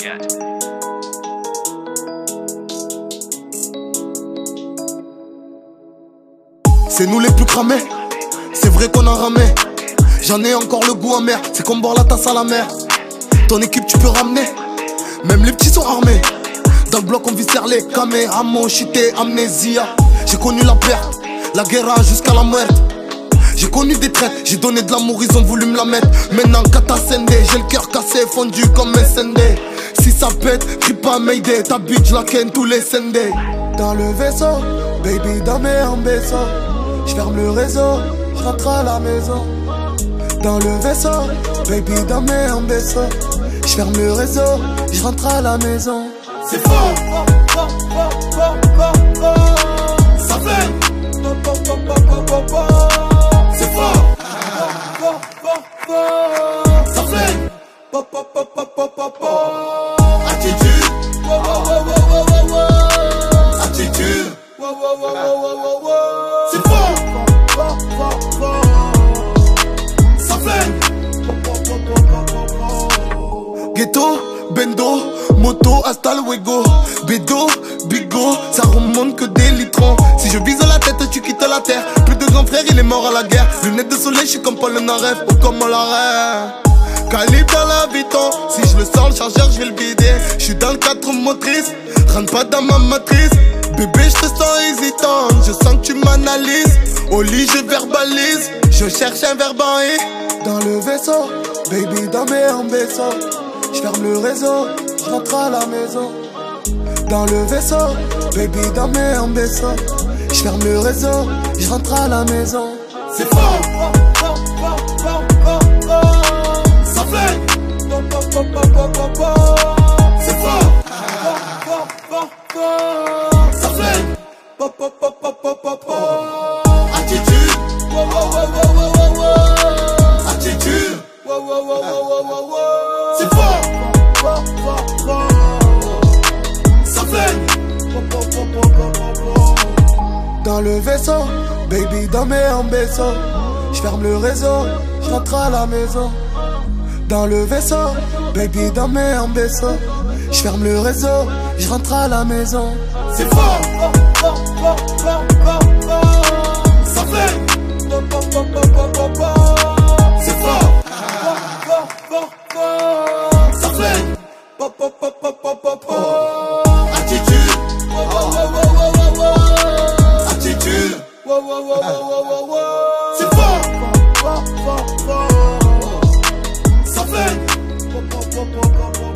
C'est nous les plus cramés, c'est vrai qu'on a ramé. J'en ai encore le goût amer, c'est comme boire la tasse à la mer. Ton équipe tu peux ramener, même les petits sont armés. Dans le bloc on viscère les camés, amo, chité, amnésia. J'ai connu la perte, la guerre jusqu'à la muerte. J'ai connu des traites, j'ai donné de l'amour, ils ont voulu me la mettre. Maintenant kata sendé, j'ai le cœur cassé, fondu comme un sendé. Si ça pète, crie pas Mayday, ta bitch la ken tous les Sundays. Dans le vaisseau, baby dans mes vaisseau. J'ferme le réseau, j'rentre à la maison. Dans le vaisseau, baby dans mes vaisseau. J'ferme le réseau, j'rentre à la maison. C'est fort, ça fait. C'est fort, ça fait. Attitude, attitude. C'est fort, ça fait. Ghetto, bendo, moto, hasta luego. Bédo, bigo, ça remonte que des litrons. Si je vise la tête, tu quittes la terre. Plus de grand frère, il est mort à la guerre. Lunettes de soleil, je suis comme Paul Naref ou comme l'arrêt. Calibre dans la Vuitton, si je le sens, le chargeur, je vais le vider. Je suis dans le 4 motrice, rentre pas dans ma matrice. Bébé, je te sens hésitant, je sens que tu m'analyses. Au lit, je verbalise, je cherche un verbe en I. Dans le vaisseau, baby, dans mes vaisseaux. Je ferme le réseau, je rentre à la maison. Dans le vaisseau, baby, dans mes vaisseaux. Je ferme le réseau, je rentre à la maison. C'est fort, ça fait. C'est fort, ça fait. Attitude, attitude. C'est fort, ça fait. Dans le vaisseau, baby, dans mes vaisseaux. Je ferme le réseau, je rentre à la maison. Dans le vaisseau, baby, dans mes vaisseaux. Je ferme le réseau, je rentre à la maison. C'est fort, ça fait. C'est fort, ça fait. Attitude, attitude. C'est fort, ça fait.